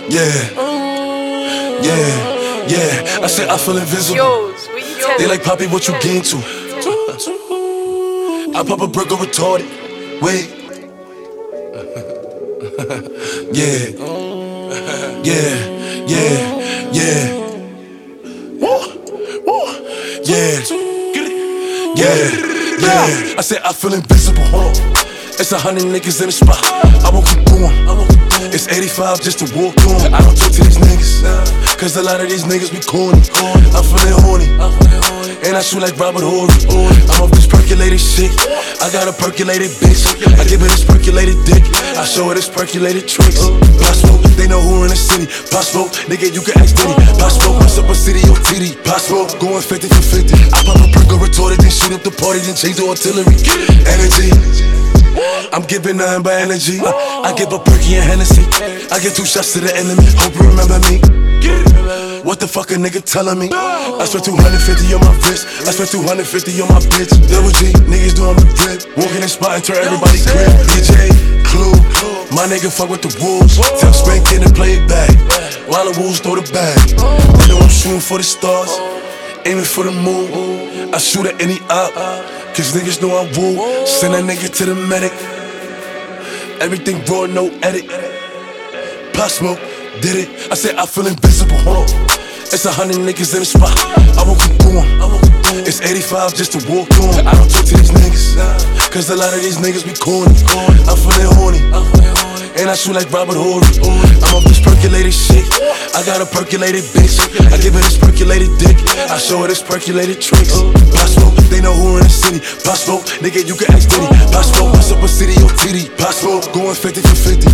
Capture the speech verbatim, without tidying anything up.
Yeah, yeah, yeah. I said I feel invisible. They like, Poppy, what you get into? I pop a brick or retarded. Wait. Yeah, yeah, yeah, yeah. Yeah, yeah, yeah. I said I feel invisible. It's a hundred niggas in the spot. I won't keep going. It's eighty-five just to walk on. I don't talk to these niggas, cause a lot of these niggas be corny. I'm feeling horny, and I shoot like Robert Horry. I'm off this percolated shit. I got a percolated bitch. I give her this percolated dick. I show her this percolated tricks. Possible, they know who in the city. Possible, nigga, you can ask Diddy. Possible, what's up a city or T D? Possible, going fifty for fifty. I pop a perk or retorted, then shoot up the party, then change the artillery. Energy, I'm giving nothing but energy. I, I give a perky and Hennessy. I give two shots to the enemy. Hope you remember me. What the fuck a nigga telling me? I spent two hundred fifty on my wrist. I spent two hundred fifty on my bitch. Double G, niggas doing the grip. Walking in spot and turn everybody grip. D J, Clue, my nigga fuck with the wolves. Tell Spank in and play it back, while the wolves throw the bag. They know I'm shooting for the stars, aiming for the moon. I shoot at any op, cause niggas know I woo. Send that nigga to the medic. Everything raw, no edit. Pop Smoke, did it. I said I feel invisible. It's a hundred niggas in the spot. I won't keep going. It's eighty-five just to walk on. I don't talk to these niggas, cause a lot of these niggas be corny. I'm feeling horny, and I shoot like Robert Horry. I'm off this percolated shit. I got a percolated bitch. I give her this percolated dick. I show her this percolated tricks. Possible, they know who in the city. Possible, nigga, you can ask Diddy. Possible, what's up a city or T D? Possible, going fifty for fifty.